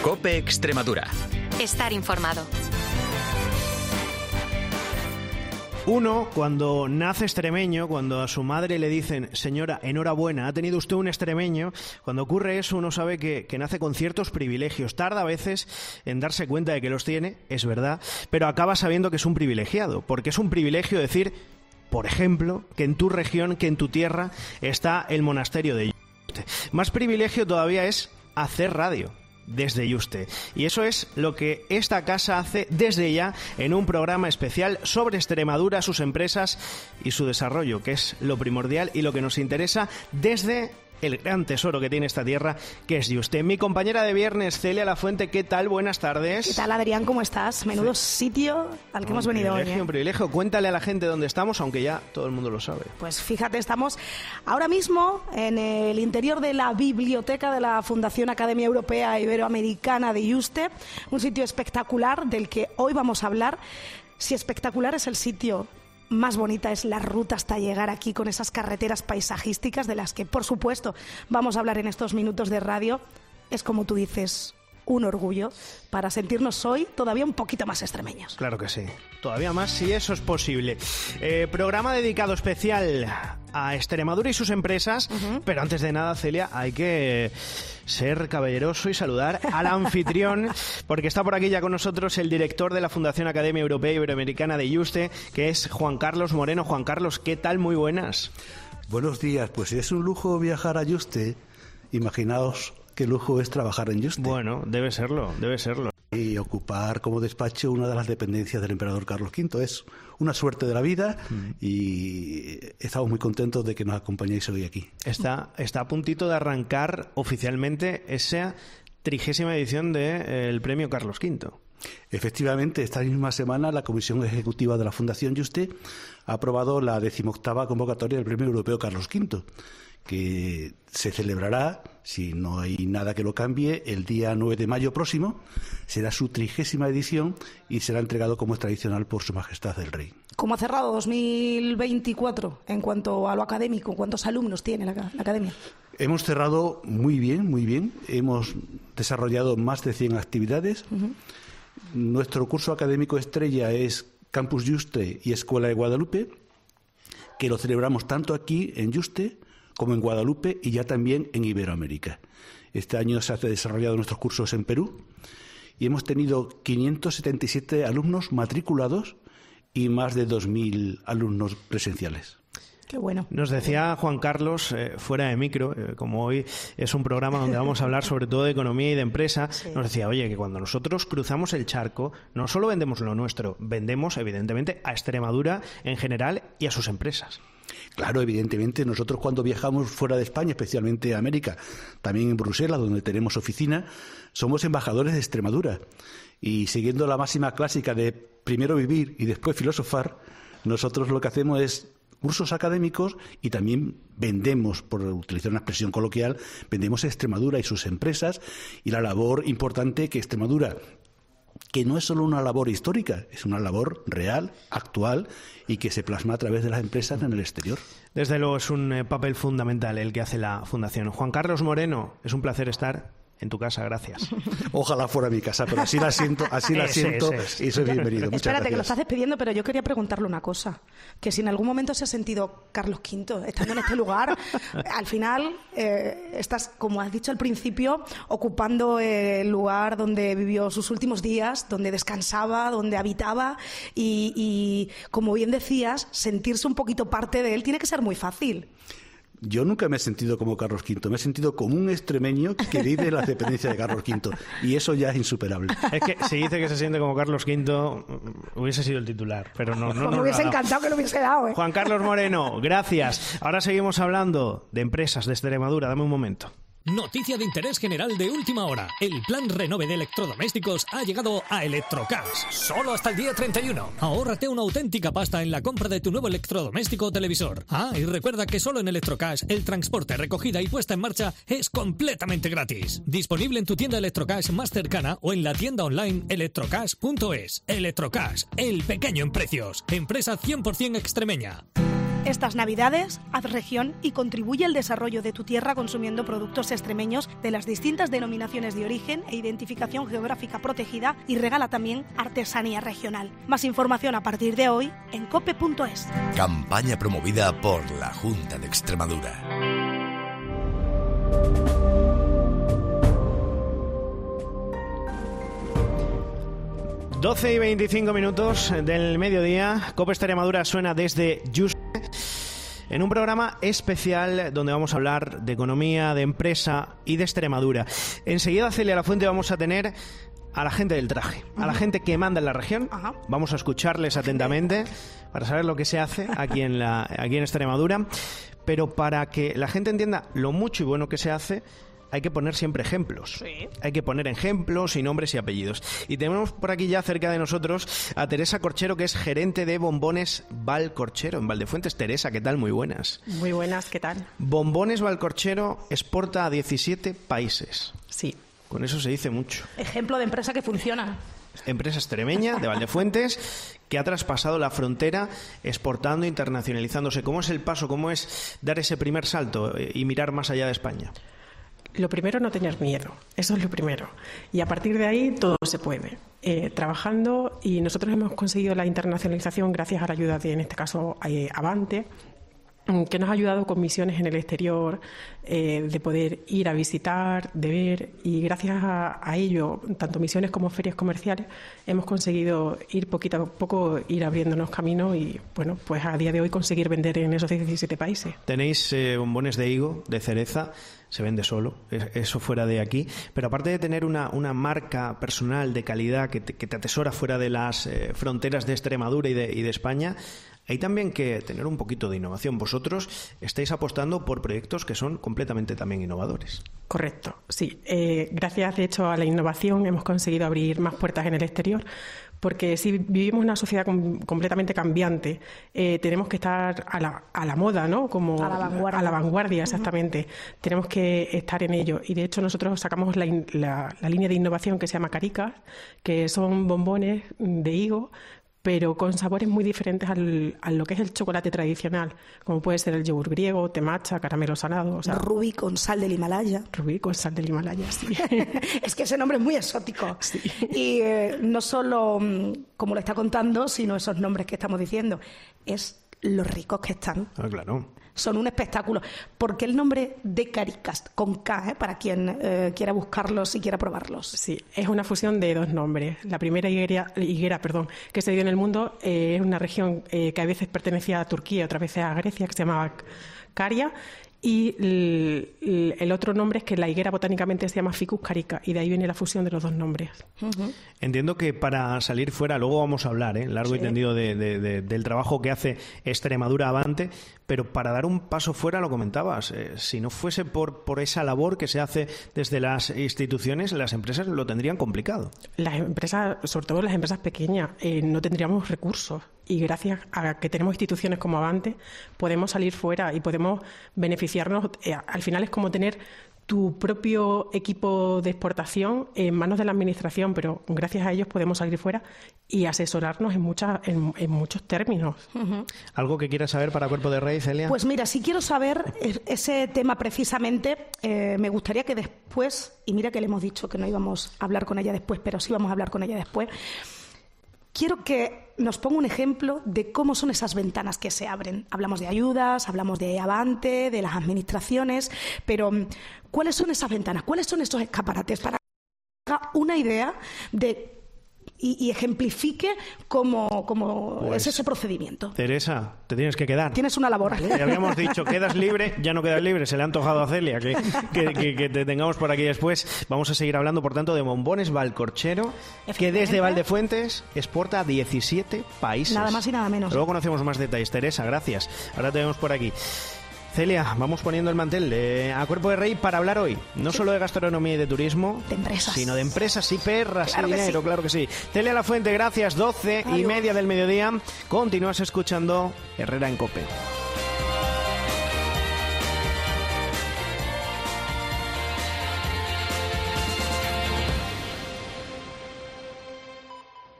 COPE Extremadura. Estar informado. Uno, cuando nace extremeño, cuando a su madre le dicen: señora, enhorabuena, ha tenido usted un extremeño, cuando ocurre eso uno sabe que nace con ciertos privilegios. Tarda a veces en darse cuenta de que los tiene, es verdad, pero acaba sabiendo que es un privilegiado, porque es un privilegio decir, por ejemplo, que en tu región, que en tu tierra está el monasterio de Yuste. Más privilegio todavía es hacer radio desde Yuste. Y eso es lo que esta casa hace desde ya en un programa especial sobre Extremadura, sus empresas y su desarrollo, que es lo primordial y lo que nos interesa desde el gran tesoro que tiene esta tierra, que es Yuste. Mi compañera de viernes, Celia Lafuente, ¿qué tal? Buenas tardes. ¿Qué tal, Adrián? ¿Cómo estás? Menudo sitio al que hemos venido hoy. Un privilegio. Cuéntale a la gente dónde estamos, aunque ya todo el mundo lo sabe. Pues fíjate, estamos ahora mismo en el interior de la biblioteca de la Fundación Academia Europea Iberoamericana de Yuste, un sitio espectacular del que hoy vamos a hablar. Si espectacular es el sitio, más bonita es la ruta hasta llegar aquí con esas carreteras paisajísticas de las que, por supuesto, vamos a hablar en estos minutos de radio. Es, como tú dices, un orgullo para sentirnos hoy todavía un poquito más extremeños. Claro que sí, todavía más si eso es posible. Programa dedicado especial a Extremadura y sus empresas, pero antes de nada, Celia, hay que ser caballeroso y saludar al anfitrión, porque está por aquí ya con nosotros el director de la Fundación Academia Europea Iberoamericana de Yuste, que es Juan Carlos Moreno. Juan Carlos, ¿qué tal? Muy buenas. Buenos días, pues es un lujo viajar a Yuste. Imaginaos qué lujo es trabajar en Yuste. Bueno, debe serlo, debe serlo. Y ocupar como despacho una de las dependencias del emperador Carlos V. Es una suerte de la vida y estamos muy contentos de que nos acompañéis hoy aquí. Está a puntito de arrancar oficialmente esa 30ª edición del Premio Carlos V. Efectivamente, esta misma semana la Comisión Ejecutiva de la Fundación Yuste ha aprobado la 18ª convocatoria del Premio Europeo Carlos V, que se celebrará, si no hay nada que lo cambie, el día 9 de mayo próximo. Será su 30ª edición y será entregado, como es tradicional, por Su Majestad el Rey. ¿Cómo ha cerrado 2024 en cuanto a lo académico? ¿Cuántos alumnos tiene la academia? Hemos cerrado muy bien, muy bien. Hemos desarrollado más de 100 actividades. Nuestro curso académico estrella es Campus Yuste y Escuela de Guadalupe, que lo celebramos tanto aquí en Yuste como en Guadalupe y ya también en Iberoamérica. Este año se han desarrollado nuestros cursos en Perú y hemos tenido 577 alumnos matriculados y más de 2.000 alumnos presenciales. Qué bueno. Nos decía Juan Carlos, fuera de micro, como hoy es un programa donde vamos a hablar sobre todo de economía y de empresa, nos decía, oye, que cuando nosotros cruzamos el charco, no solo vendemos lo nuestro, vendemos evidentemente a Extremadura en general y a sus empresas. Claro, evidentemente, nosotros cuando viajamos fuera de España, especialmente a América, también en Bruselas, donde tenemos oficina, somos embajadores de Extremadura. Y siguiendo la máxima clásica de primero vivir y después filosofar, nosotros lo que hacemos es cursos académicos y también vendemos, por utilizar una expresión coloquial, vendemos a Extremadura y sus empresas y la labor importante que Extremadura, que no es solo una labor histórica, es una labor real, actual y que se plasma a través de las empresas en el exterior. Desde luego es un papel fundamental el que hace la Fundación. Juan Carlos Moreno, es un placer estar en tu casa, gracias. Ojalá fuera mi casa, pero así la siento y soy bienvenido. Muchas Espérate, gracias. que lo estás despidiendo, pero yo quería preguntarle una cosa. Que si en algún momento se ha sentido Carlos V estando en este lugar, al final estás, como has dicho al principio, ocupando el lugar donde vivió sus últimos días, donde descansaba, donde habitaba y como bien decías, sentirse un poquito parte de él tiene que ser muy fácil. Yo nunca me he sentido como Carlos V, me he sentido como un extremeño que vive en la dependencia de Carlos V, y eso ya es insuperable. Es que si dice que se siente como Carlos V, hubiese sido el titular, pero no. Me hubiese encantado que lo hubiese dado, ¿eh? Juan Carlos Moreno, gracias. Ahora seguimos hablando de empresas de Extremadura, dame un momento. Noticia de interés general de última hora. El plan Renove de electrodomésticos ha llegado a Electrocash. Solo hasta el día 31. Ahórrate una auténtica pasta en la compra de tu nuevo electrodoméstico o televisor. Ah, y recuerda que solo en Electrocash el transporte, recogida y puesta en marcha es completamente gratis. Disponible en tu tienda Electrocash más cercana o en la tienda online electrocash.es. Electrocash, el pequeño en precios. Empresa 100% extremeña. Estas Navidades, haz región y contribuye al desarrollo de tu tierra consumiendo productos extremeños de las distintas denominaciones de origen e identificación geográfica protegida y regala también artesanía regional. Más información a partir de hoy en cope.es. Campaña promovida por la Junta de Extremadura. Doce y 25 minutos del mediodía. Cope Extremadura suena desde Yuste, en un programa especial donde vamos a hablar de economía, de empresa y de Extremadura. Enseguida, Celia Lafuente, vamos a tener a la gente del traje, a la gente que manda en la región. Vamos a escucharles atentamente para saber lo que se hace aquí en Extremadura. Pero para que la gente entienda lo mucho y bueno que se hace, hay que poner siempre ejemplos. Sí. Hay que poner ejemplos y nombres y apellidos. Y tenemos por aquí ya cerca de nosotros a Teresa Corchero, que es gerente de Bombones Valcorchero en Valdefuentes. Teresa, ¿qué tal? Muy buenas. Muy buenas, ¿qué tal? Bombones Valcorchero exporta a 17 países. Sí. Con eso se dice mucho. Ejemplo de empresa que funciona. Empresa extremeña de Valdefuentes que ha traspasado la frontera exportando, internacionalizándose. ¿Cómo es el paso? ¿Cómo es dar ese primer salto y mirar más allá de España? Lo primero, no tener miedo. Eso es lo primero. Y a partir de ahí todo se puede. Trabajando, y nosotros hemos conseguido la internacionalización gracias a la ayuda de, en este caso, Avante, que nos ha ayudado con misiones en el exterior, de poder ir a visitar, de ver, y gracias a ello, tanto misiones como ferias comerciales, hemos conseguido ir poquito a poco, ir abriéndonos camino y, bueno, pues a día de hoy conseguir vender en esos 17 países. Tenéis bombones de higo, de cereza, se vende solo, eso fuera de aquí, pero aparte de tener una marca personal de calidad que te atesora fuera de las fronteras de Extremadura y de España, hay también que tener un poquito de innovación. Vosotros estáis apostando por proyectos que son completamente también innovadores. Correcto, sí. Gracias, de hecho, a la innovación hemos conseguido abrir más puertas en el exterior, porque si vivimos una sociedad completamente cambiante, tenemos que estar a la moda, ¿no? Como a la vanguardia, exactamente. Tenemos que estar en ello. Y de hecho nosotros sacamos la línea de innovación que se llama Caricas, que son bombones de higo, pero con sabores muy diferentes a lo que es el chocolate tradicional, como puede ser el yogur griego, té matcha, caramelo salado. O sea, Rubí con sal del Himalaya. Rubí con sal del Himalaya, sí. Es que ese nombre es muy exótico. Sí. Y no solo como lo está contando, sino esos nombres que estamos diciendo. Es lo ricos que están. Ah, claro. Son un espectáculo. ¿Por qué el nombre de Caricas, con K, para quien quiera buscarlos y quiera probarlos? Sí, es una fusión de dos nombres. La primera higuera que se dio en el mundo es una región que a veces pertenecía a Turquía, otras veces a Grecia, que se llamaba Caria. Y el otro nombre es que la higuera botánicamente se llama Ficus carica, y de ahí viene la fusión de los dos nombres. Uh-huh. Entiendo que para salir fuera, luego vamos a hablar largo y tendido del trabajo que hace Extremadura Avante, pero para dar un paso fuera, lo comentabas, si no fuese por esa labor que se hace desde las instituciones, las empresas lo tendrían complicado. Las empresas, sobre todo las empresas pequeñas, no tendríamos recursos. Y gracias a que tenemos instituciones como Avante, podemos salir fuera y podemos beneficiarnos. Al final es como tener tu propio equipo de exportación en manos de la administración, pero gracias a ellos podemos salir fuera y asesorarnos en muchos términos. Uh-huh. ¿Algo que quieras saber para Cuerpo de Rey, Celia? Pues mira, si quiero saber ese tema precisamente, me gustaría que después, y mira que le hemos dicho que no íbamos a hablar con ella después, pero sí vamos a hablar con ella después. Quiero que nos ponga un ejemplo de cómo son esas ventanas que se abren. Hablamos de ayudas, hablamos de Avante, de las administraciones, pero ¿cuáles son esas ventanas? ¿Cuáles son esos escaparates? Para que haga una idea de y ejemplifique cómo pues, es ese procedimiento. Teresa, te tienes que quedar. Tienes una labor. Ya habíamos dicho, quedas libre, ya no quedas libre. Se le ha antojado a Celia que te tengamos por aquí después. Vamos a seguir hablando, por tanto, de Bombones Valcorchero, que desde Valdefuentes exporta a 17 países. Nada más y nada menos. Luego conocemos más detalles. Teresa, gracias. Ahora te vemos por aquí. Celia, vamos poniendo el mantel a Cuerpo de Rey para hablar hoy, no solo de gastronomía y de turismo, de empresas, sino de empresas y perras claro y dinero, sí. Claro que sí. Celia Lafuente, gracias, 12:30 del mediodía. Continúas escuchando Herrera en COPE.